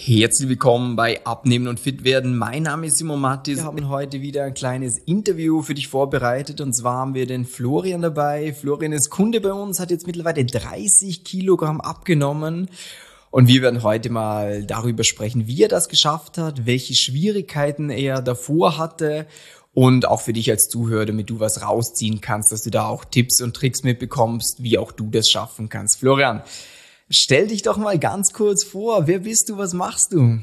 Herzlich willkommen bei Abnehmen und Fit werden. Mein Name ist Simon Mattis. Wir haben heute wieder ein kleines Interview für dich vorbereitet und zwar haben wir den Florian dabei. Florian ist Kunde bei uns, hat jetzt mittlerweile 30 Kilogramm abgenommen und wir werden heute mal darüber sprechen, wie er das geschafft hat, welche Schwierigkeiten er davor hatte und auch für dich als Zuhörer, damit du was rausziehen kannst, dass du da auch Tipps und Tricks mitbekommst, wie auch du das schaffen kannst. Florian, stell dich doch mal ganz kurz vor. Wer bist du? Was machst du?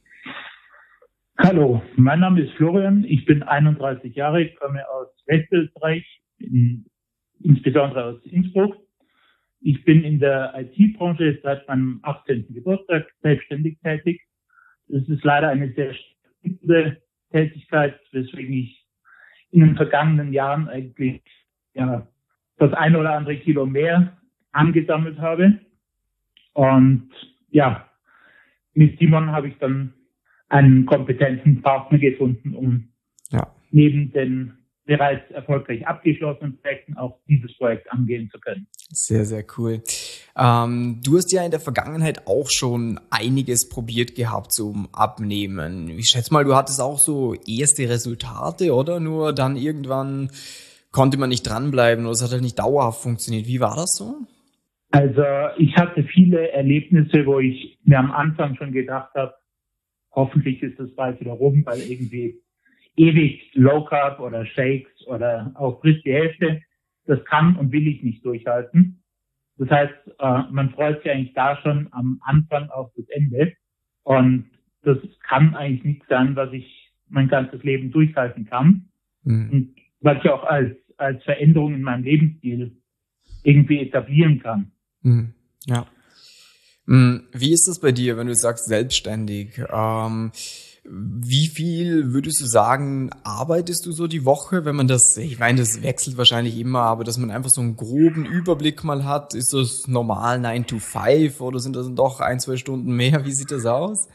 Hallo, mein Name ist Florian. Ich bin 31 Jahre, ich komme aus Westösterreich, insbesondere aus Innsbruck. Ich bin in der IT-Branche seit meinem 18. Geburtstag selbstständig tätig. Es ist leider eine sehr stressige Tätigkeit, weswegen ich in den vergangenen Jahren eigentlich das ein oder andere Kilo mehr angesammelt habe. Und ja, mit Simon habe ich dann einen kompetenten Partner gefunden, um neben den bereits erfolgreich abgeschlossenen Projekten auch dieses Projekt angehen zu können. Sehr, sehr cool. Du hast ja in der Vergangenheit auch schon einiges probiert gehabt zum Abnehmen. Ich schätze mal, du hattest auch so erste Resultate, oder? Nur dann irgendwann konnte man nicht dranbleiben oder es hat halt nicht dauerhaft funktioniert. Wie war das so? Also ich hatte viele Erlebnisse, wo ich mir am Anfang schon gedacht habe, hoffentlich ist das bald wieder rum, weil irgendwie ewig Low Carb oder Shakes oder auch frisch die Hälfte, das kann und will ich nicht durchhalten. Das heißt, man freut sich eigentlich da schon am Anfang auf das Ende und das kann eigentlich nichts sein, was ich mein ganzes Leben durchhalten kann. Und was ich auch als Veränderung in meinem Lebensstil irgendwie etablieren kann. Ja. Wie ist das bei dir, wenn du sagst selbstständig? Wie viel würdest du sagen, arbeitest du so die Woche, wenn man das, ich meine, das wechselt wahrscheinlich immer, aber dass man einfach so einen groben Überblick mal hat, ist das normal 9 to 5 oder sind das doch 1-2 Stunden mehr? Wie sieht das aus?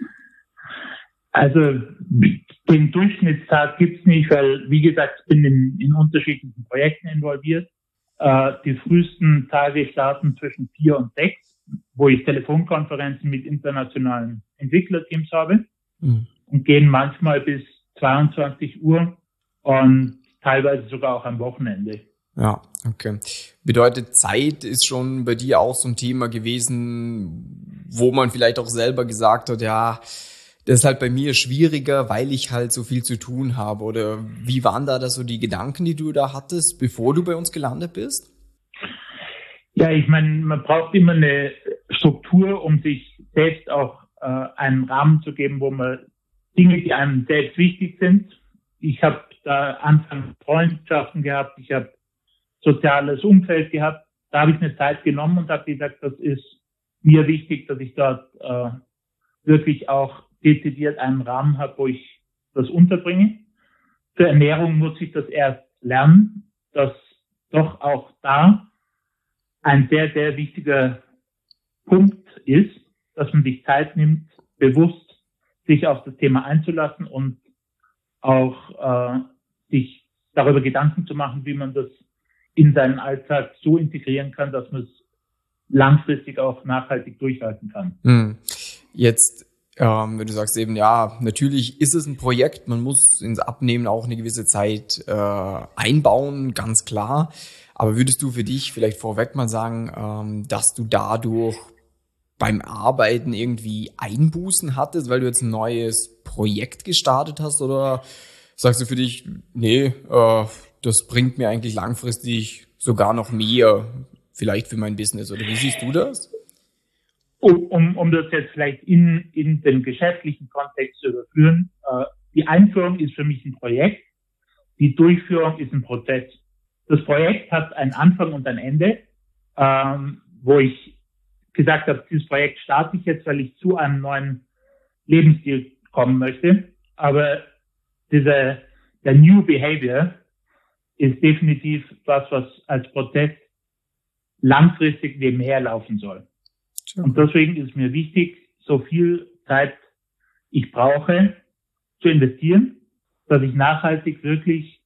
Also den Durchschnittstag gibt's nicht, weil, wie gesagt, ich bin in unterschiedlichen Projekten involviert. Die frühesten Tage starten zwischen 4 und 6, wo ich Telefonkonferenzen mit internationalen Entwicklerteams habe und gehen manchmal bis 22 Uhr und teilweise sogar auch am Wochenende. Ja, okay. Bedeutet, Zeit ist schon bei dir auch so ein Thema gewesen, wo man vielleicht auch selber gesagt hat, ja, das ist halt bei mir schwieriger, weil ich halt so viel zu tun habe. Oder wie waren da so die Gedanken, die du da hattest, bevor du bei uns gelandet bist? Ja, ich meine, man braucht immer eine Struktur, um sich selbst auch einen Rahmen zu geben, wo man Dinge, die einem selbst wichtig sind. Ich habe da anfangs Freundschaften gehabt, ich habe soziales Umfeld gehabt. Da habe ich eine Zeit genommen und habe gesagt, das ist mir wichtig, dass ich dort wirklich auch dezidiert einen Rahmen habe, wo ich das unterbringe. Zur Ernährung muss ich das erst lernen, dass doch auch da ein sehr, sehr wichtiger Punkt ist, dass man sich Zeit nimmt, bewusst sich auf das Thema einzulassen und auch sich darüber Gedanken zu machen, wie man das in seinen Alltag so integrieren kann, dass man es langfristig auch nachhaltig durchhalten kann. Jetzt wenn du sagst eben, ja, natürlich ist es ein Projekt, man muss ins Abnehmen auch eine gewisse Zeit einbauen, ganz klar. Aber würdest du für dich vielleicht vorweg mal sagen, dass du dadurch beim Arbeiten irgendwie Einbußen hattest, weil du jetzt ein neues Projekt gestartet hast? Oder sagst du für dich, nee, das bringt mir eigentlich langfristig sogar noch mehr, vielleicht für mein Business? Oder wie siehst du das? Um das jetzt vielleicht in den geschäftlichen Kontext zu überführen, die Einführung ist für mich ein Projekt, die Durchführung ist ein Prozess. Das Projekt hat einen Anfang und ein Ende, wo ich gesagt habe, dieses Projekt starte ich jetzt, weil ich zu einem neuen Lebensstil kommen möchte. Aber der New Behavior ist definitiv was als Prozess langfristig nebenher laufen soll. Und deswegen ist mir wichtig, so viel Zeit ich brauche, zu investieren, dass ich nachhaltig wirklich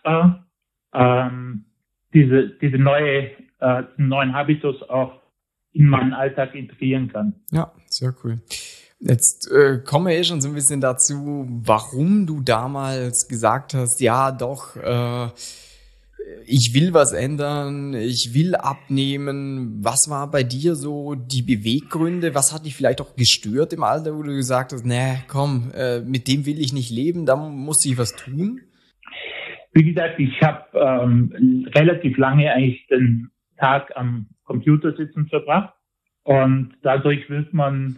belastbar diesen neuen Habitus auch in meinen Alltag integrieren kann. Ja, sehr cool. Jetzt kommen wir schon so ein bisschen dazu, warum du damals gesagt hast, ja doch, ich will was ändern, ich will abnehmen. Was war bei dir so die Beweggründe? Was hat dich vielleicht auch gestört im Alter, wo du gesagt hast, nee, komm, mit dem will ich nicht leben, da muss ich was tun? Wie gesagt, ich habe relativ lange eigentlich den Tag am Computer sitzen verbracht und dadurch wird man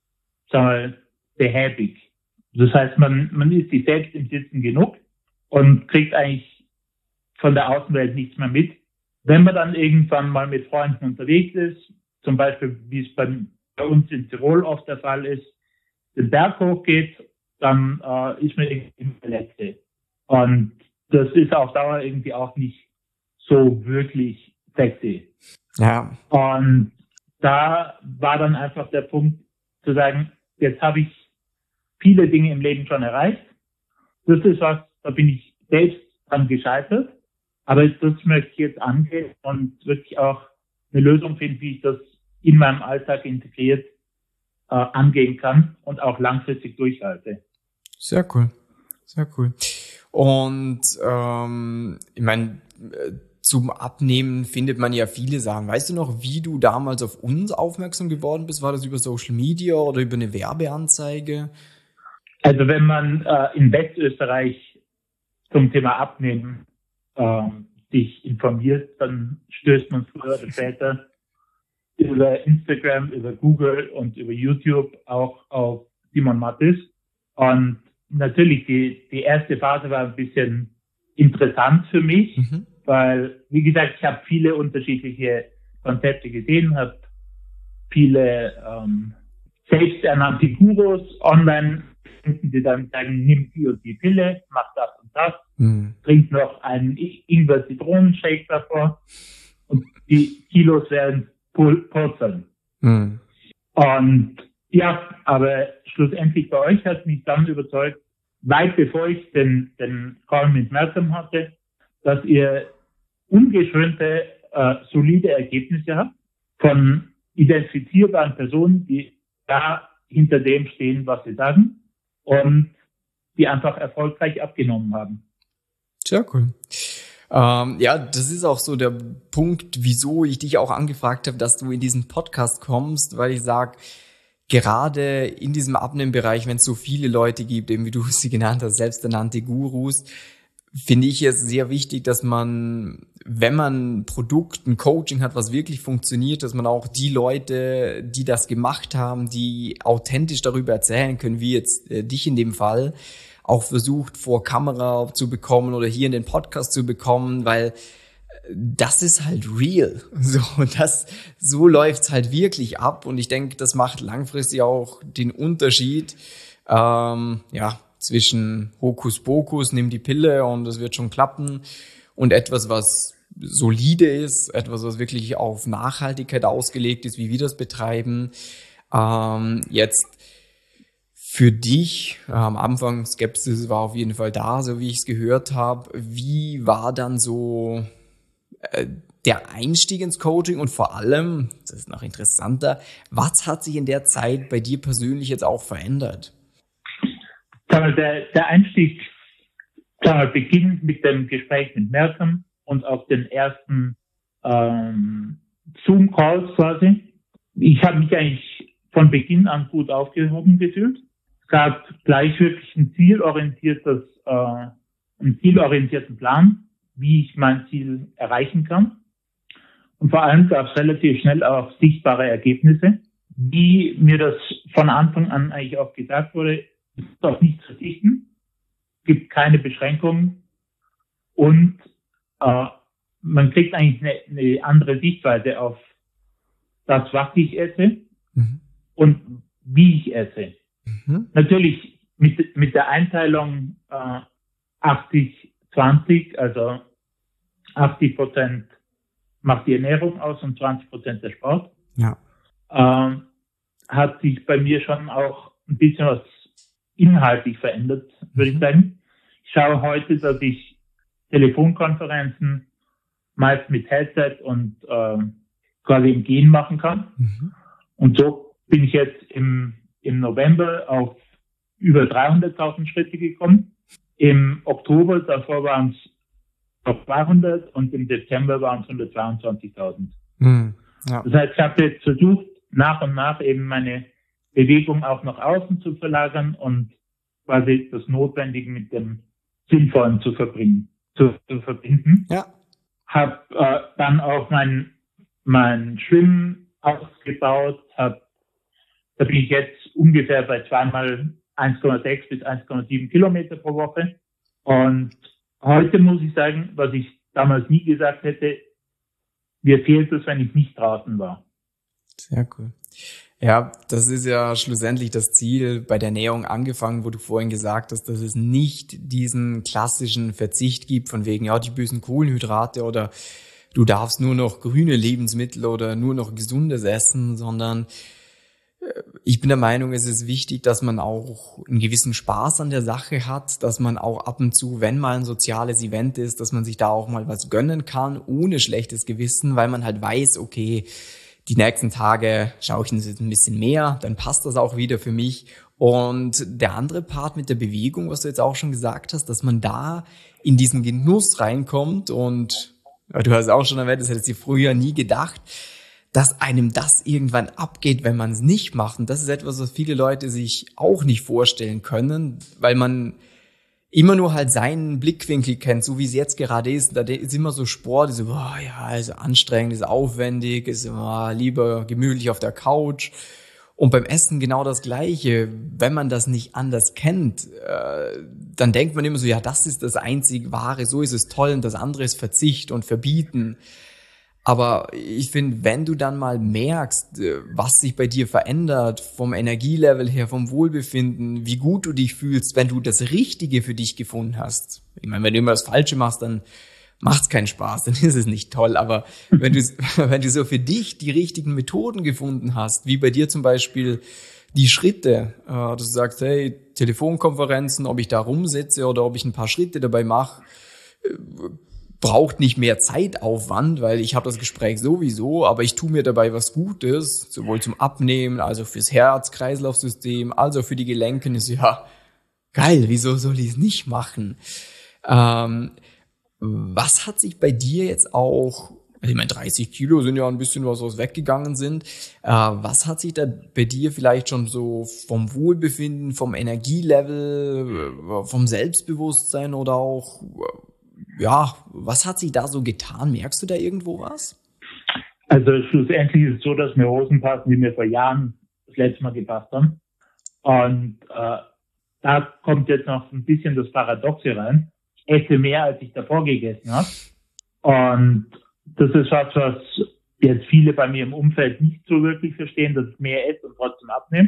behäbig. Das heißt, man ist sich selbst im Sitzen genug und kriegt eigentlich von der Außenwelt nichts mehr mit. Wenn man dann irgendwann mal mit Freunden unterwegs ist, zum Beispiel, wie es bei uns in Tirol oft der Fall ist, den Berg hochgeht, dann ist man irgendwie der Letzte. Und das ist auf Dauer irgendwie auch nicht so wirklich sexy. Ja. Und da war dann einfach der Punkt zu sagen, jetzt habe ich viele Dinge im Leben schon erreicht. Das ist was, da bin ich selbst dran gescheitert. Aber das möchte ich jetzt angehen und wirklich auch eine Lösung finden, wie ich das in meinem Alltag integriert angehen kann und auch langfristig durchhalte. Sehr cool. Sehr cool. Und ich meine, zum Abnehmen findet man ja viele Sachen. Weißt du noch, wie du damals auf uns aufmerksam geworden bist? War das über Social Media oder über eine Werbeanzeige? Also wenn man in Westösterreich zum Thema Abnehmen sich informiert, dann stößt man früher oder später über Instagram, über Google und über YouTube auch auf Simon Mattis. Und natürlich, die erste Phase war ein bisschen interessant für mich, weil, wie gesagt, ich habe viele unterschiedliche Konzepte gesehen, habe viele selbsternannte Gurus online, die dann sagen, nimm die und die Pille, mach das und das, trink noch einen Ingwer-Zitronen-Shake davor und die Kilos werden purzeln. Und ja, aber schlussendlich bei euch hat mich dann überzeugt, weit bevor ich den Call mit Malcolm hatte, dass ihr ungeschönte, solide Ergebnisse habt von identifizierbaren Personen, die da hinter dem stehen, was sie sagen und die einfach erfolgreich abgenommen haben. Sehr cool. Ja, das ist auch so der Punkt, wieso ich dich auch angefragt habe, dass du in diesen Podcast kommst, weil ich sage, gerade in diesem Abnehmbereich, wenn es so viele Leute gibt, eben wie du sie genannt hast, selbsternannte Gurus, finde ich es sehr wichtig, dass man, wenn man ein Produkt, ein Coaching hat, was wirklich funktioniert, dass man auch die Leute, die das gemacht haben, die authentisch darüber erzählen können, wie jetzt dich in dem Fall, auch versucht vor Kamera zu bekommen oder hier in den Podcast zu bekommen, weil das ist halt real. So läuft's halt wirklich ab und ich denke, das macht langfristig auch den Unterschied, zwischen Hokuspokus, nimm die Pille und es wird schon klappen und etwas, was solide ist, etwas, was wirklich auf Nachhaltigkeit ausgelegt ist, wie wir das betreiben. Jetzt für dich, am Anfang Skepsis war auf jeden Fall da, so wie ich es gehört habe. Wie war dann so der Einstieg ins Coaching und vor allem, das ist noch interessanter, was hat sich in der Zeit bei dir persönlich jetzt auch verändert? Der Einstieg beginnt mit dem Gespräch mit Malcolm und auf den ersten Zoom-Calls quasi. Ich habe mich eigentlich von Beginn an gut aufgehoben gefühlt. Es gab gleich wirklich einen zielorientierten Plan, wie ich mein Ziel erreichen kann. Und vor allem gab es relativ schnell auch sichtbare Ergebnisse, wie mir das von Anfang an eigentlich auch gesagt wurde, es ist auf nichts verzichten, gibt keine Beschränkungen und man kriegt eigentlich eine andere Sichtweise auf das, was ich esse und wie ich esse. Natürlich mit der Einteilung 80-20, also 80% macht die Ernährung aus und 20% der Sport. Ja. Hat sich bei mir schon auch ein bisschen was inhaltlich verändert, würde ich sagen. Ich schaue heute, dass ich Telefonkonferenzen meist mit Headset und quasi im Gehen machen kann. Und so bin ich jetzt im November auf über 300.000 Schritte gekommen. Im Oktober, davor waren es noch 200 und im Dezember waren es 122.000. Ja. Das heißt, ich habe jetzt versucht, nach und nach eben meine Bewegung auch nach außen zu verlagern und quasi das Notwendige mit dem Sinnvollen zu verbinden. Ja. Hab dann auch mein Schwimmen ausgebaut. Da bin ich jetzt ungefähr bei zweimal 1,6 bis 1,7 Kilometer pro Woche. Und heute muss ich sagen, was ich damals nie gesagt hätte, mir fehlt es, wenn ich nicht draußen war. Sehr cool. Ja, das ist ja schlussendlich das Ziel bei der Ernährung angefangen, wo du vorhin gesagt hast, dass es nicht diesen klassischen Verzicht gibt von wegen, ja, die bösen Kohlenhydrate oder du darfst nur noch grüne Lebensmittel oder nur noch Gesundes essen, sondern ich bin der Meinung, es ist wichtig, dass man auch einen gewissen Spaß an der Sache hat, dass man auch ab und zu, wenn mal ein soziales Event ist, dass man sich da auch mal was gönnen kann, ohne schlechtes Gewissen, weil man halt weiß, okay, die nächsten Tage schaue ich jetzt ein bisschen mehr, dann passt das auch wieder für mich. Und der andere Part mit der Bewegung, was du jetzt auch schon gesagt hast, dass man da in diesen Genuss reinkommt und du hast auch schon erwähnt, das hättest du früher nie gedacht, dass einem das irgendwann abgeht, wenn man es nicht macht. Und das ist etwas, was viele Leute sich auch nicht vorstellen können, weil man immer nur halt seinen Blickwinkel kennt, so wie es jetzt gerade ist. Da ist immer so Sport, ist so, ist anstrengend, ist aufwendig, ist immer lieber gemütlich auf der Couch. Und beim Essen genau das Gleiche. Wenn man das nicht anders kennt, dann denkt man immer so, ja, das ist das einzig Wahre, so ist es toll und das andere ist Verzicht und Verbieten. Aber ich finde, wenn du dann mal merkst, was sich bei dir verändert, vom Energielevel her, vom Wohlbefinden, wie gut du dich fühlst, wenn du das Richtige für dich gefunden hast. Ich meine, wenn du immer das Falsche machst, dann macht's keinen Spaß, dann ist es nicht toll. Aber wenn du so für dich die richtigen Methoden gefunden hast, wie bei dir zum Beispiel die Schritte, dass du sagst, hey, Telefonkonferenzen, ob ich da rumsitze oder ob ich ein paar Schritte dabei mache, braucht nicht mehr Zeitaufwand, weil ich habe das Gespräch sowieso, aber ich tue mir dabei was Gutes, sowohl zum Abnehmen, also fürs Herz-Kreislauf-System, also für die Gelenke. Ist ja geil, wieso soll ich es nicht machen? Was hat sich bei dir jetzt auch, also ich meine 30 Kilo sind ja ein bisschen was weggegangen sind, was hat sich da bei dir vielleicht schon so vom Wohlbefinden, vom Energielevel, vom Selbstbewusstsein oder auch was hat sich da so getan? Merkst du da irgendwo was? Also schlussendlich ist es so, dass mir Hosen passen, die mir vor Jahren das letzte Mal gepasst haben. Und da kommt jetzt noch ein bisschen das Paradoxe rein. Ich esse mehr, als ich davor gegessen habe. Und das ist was jetzt viele bei mir im Umfeld nicht so wirklich verstehen, dass ich mehr esse und trotzdem abnehme.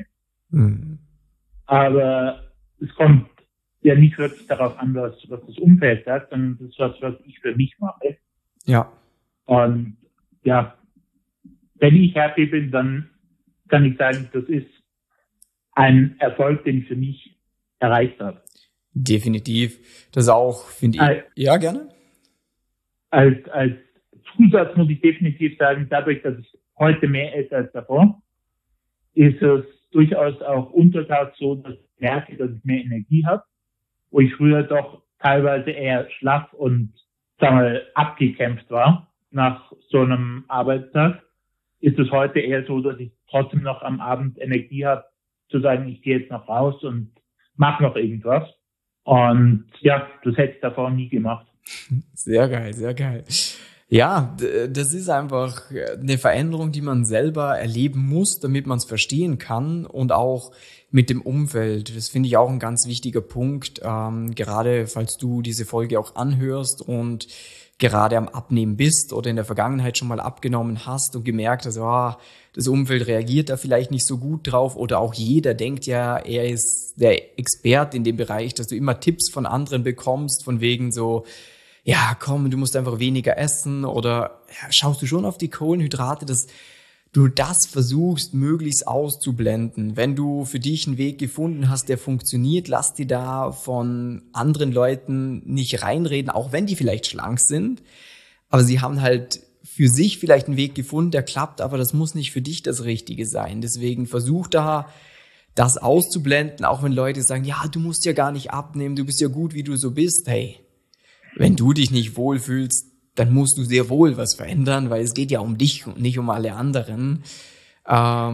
Aber es kommt ja nicht wirklich darauf an, was das Umfeld sagt, sondern das ist was ich für mich mache. Ja. Und ja, wenn ich happy bin, dann kann ich sagen, das ist ein Erfolg, den ich für mich erreicht habe. Definitiv. Das auch, finde ich. Ja, gerne. Als Zusatz muss ich definitiv sagen, dadurch, dass ich heute mehr esse als davor, ist es durchaus auch untertags so, dass ich merke, dass ich mehr Energie habe, wo ich früher doch teilweise eher schlaff und, abgekämpft war nach so einem Arbeitstag, ist es heute eher so, dass ich trotzdem noch am Abend Energie habe, zu sagen, ich gehe jetzt noch raus und mache noch irgendwas. Und ja, das hätte ich davor nie gemacht. Sehr geil, sehr geil. Ja, das ist einfach eine Veränderung, die man selber erleben muss, damit man es verstehen kann und auch mit dem Umfeld. Das finde ich auch ein ganz wichtiger Punkt, gerade falls du diese Folge auch anhörst und gerade am Abnehmen bist oder in der Vergangenheit schon mal abgenommen hast und gemerkt hast, das Umfeld reagiert da vielleicht nicht so gut drauf oder auch jeder denkt ja, er ist der Experte in dem Bereich, dass du immer Tipps von anderen bekommst, von wegen so, ja, komm, du musst einfach weniger essen oder schaust du schon auf die Kohlenhydrate, dass du das versuchst, möglichst auszublenden. Wenn du für dich einen Weg gefunden hast, der funktioniert, lass dir da von anderen Leuten nicht reinreden, auch wenn die vielleicht schlank sind. Aber sie haben halt für sich vielleicht einen Weg gefunden, der klappt, aber das muss nicht für dich das Richtige sein. Deswegen versuch da, das auszublenden, auch wenn Leute sagen, ja, du musst ja gar nicht abnehmen, du bist ja gut, wie du so bist. Hey, wenn du dich nicht wohlfühlst, dann musst du sehr wohl was verändern, weil es geht ja um dich und nicht um alle anderen. Ja,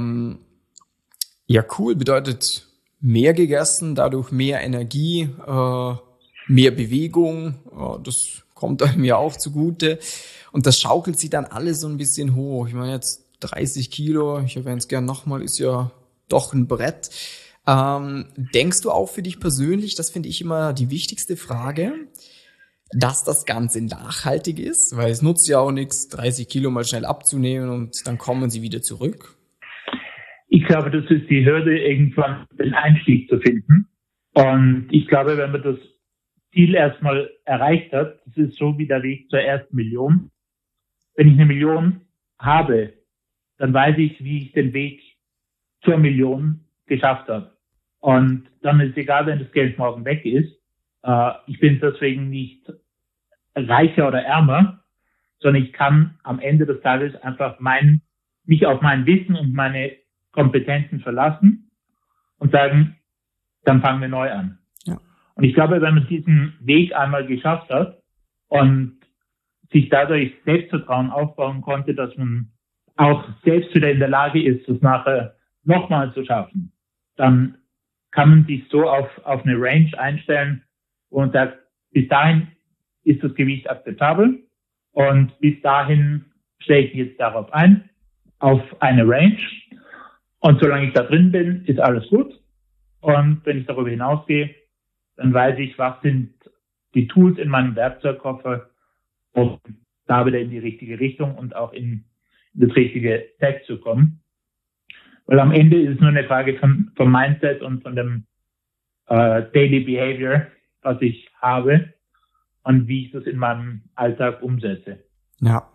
cool, bedeutet mehr gegessen, dadurch mehr Energie, mehr Bewegung, das kommt einem ja auch zugute. Und das schaukelt sich dann alles so ein bisschen hoch. Ich meine, jetzt 30 Kilo, ich erwähne es gern nochmal, ist ja doch ein Brett. Denkst du auch für dich persönlich, das finde ich immer die wichtigste Frage, dass das Ganze nachhaltig ist? Weil es nutzt ja auch nichts, 30 Kilo mal schnell abzunehmen und dann kommen sie wieder zurück. Ich glaube, das ist die Hürde, irgendwann den Einstieg zu finden. Und ich glaube, wenn man das Ziel erstmal erreicht hat, das ist so wie der Weg zur ersten Million. Wenn ich 1 Million habe, dann weiß ich, wie ich den Weg zur Million geschafft habe. Und dann ist egal, wenn das Geld morgen weg ist. Ich bin deswegen nicht reicher oder ärmer, sondern ich kann am Ende des Tages einfach mich auf mein Wissen und meine Kompetenzen verlassen und sagen, dann fangen wir neu an. Ja. Und ich glaube, wenn man diesen Weg einmal geschafft hat und sich dadurch Selbstvertrauen aufbauen konnte, dass man auch selbst wieder in der Lage ist, das nachher nochmal zu schaffen, dann kann man sich so auf eine Range einstellen und sagt, bis dahin ist das Gewicht akzeptabel und bis dahin stelle ich jetzt darauf ein, auf eine Range. Und solange ich da drin bin, ist alles gut. Und wenn ich darüber hinausgehe, dann weiß ich, was sind die Tools in meinem Werkzeugkoffer, um da wieder in die richtige Richtung und auch in das richtige Tag zu kommen. Weil am Ende ist es nur eine Frage vom Mindset und von dem Daily Behavior, was ich habe und wie ich das in meinem Alltag umsetze. Ja.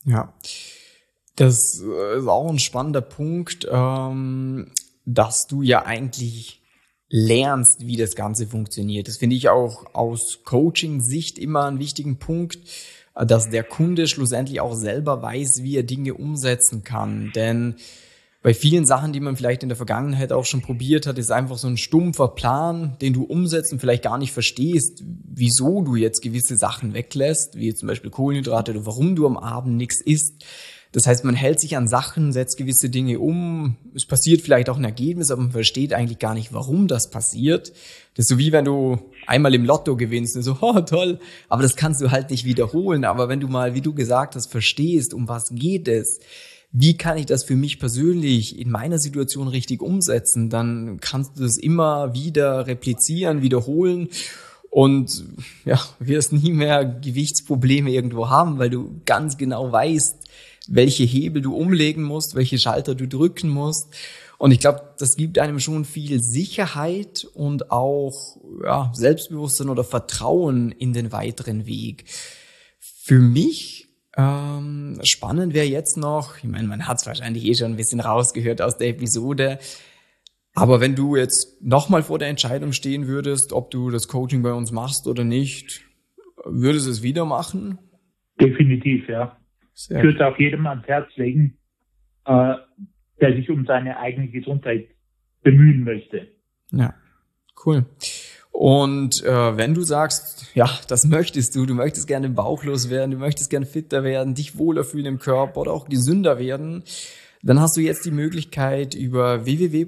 Das ist auch ein spannender Punkt, dass du ja eigentlich lernst, wie das Ganze funktioniert. Das finde ich auch aus Coaching-Sicht immer einen wichtigen Punkt, dass der Kunde schlussendlich auch selber weiß, wie er Dinge umsetzen kann. Denn bei vielen Sachen, die man vielleicht in der Vergangenheit auch schon probiert hat, ist einfach so ein stumpfer Plan, den du umsetzt und vielleicht gar nicht verstehst, wieso du jetzt gewisse Sachen weglässt, wie zum Beispiel Kohlenhydrate oder warum du am Abend nichts isst. Das heißt, man hält sich an Sachen, setzt gewisse Dinge um, es passiert vielleicht auch ein Ergebnis, aber man versteht eigentlich gar nicht, warum das passiert. Das ist so wie wenn du einmal im Lotto gewinnst und so, oh toll, aber das kannst du halt nicht wiederholen. Aber wenn du mal, wie du gesagt hast, verstehst, um was geht es, wie kann ich das für mich persönlich in meiner Situation richtig umsetzen, dann kannst du das immer wieder replizieren, wiederholen und ja, wirst nie mehr Gewichtsprobleme irgendwo haben, weil du ganz genau weißt, welche Hebel du umlegen musst, welche Schalter du drücken musst. Und ich glaube, das gibt einem schon viel Sicherheit und auch Selbstbewusstsein oder Vertrauen in den weiteren Weg. Für mich spannend wäre jetzt noch, ich meine, man hat es wahrscheinlich schon ein bisschen rausgehört aus der Episode, aber wenn du jetzt nochmal vor der Entscheidung stehen würdest, ob du das Coaching bei uns machst oder nicht, würdest du es wieder machen? Definitiv, ja. Ich würde auch jedem ans Herz legen, der sich um seine eigene Gesundheit bemühen möchte. Ja, cool. Und wenn du sagst, ja, das möchtest du möchtest gerne bauchlos werden, du möchtest gerne fitter werden, dich wohler fühlen im Körper oder auch gesünder werden, dann hast du jetzt die Möglichkeit, über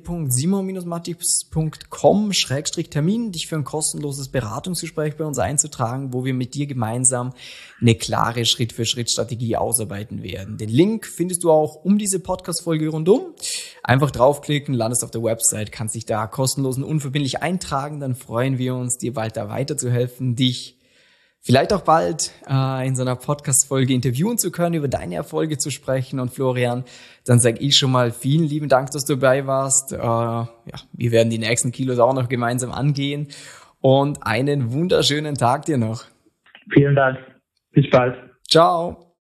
www.simon-mattis.com/Termin dich für ein kostenloses Beratungsgespräch bei uns einzutragen, wo wir mit dir gemeinsam eine klare Schritt-für-Schritt-Strategie ausarbeiten werden. Den Link findest du auch um diese Podcast-Folge rundum. Einfach draufklicken, landest auf der Website, kannst dich da kostenlos und unverbindlich eintragen. Dann freuen wir uns, dir bald da weiterzuhelfen, dich vielleicht auch bald in so einer Podcast-Folge interviewen zu können, über deine Erfolge zu sprechen. Und Florian, dann sage ich schon mal vielen lieben Dank, dass du dabei warst. Wir werden die nächsten Kilos auch noch gemeinsam angehen. Und einen wunderschönen Tag dir noch. Vielen Dank. Bis bald. Ciao.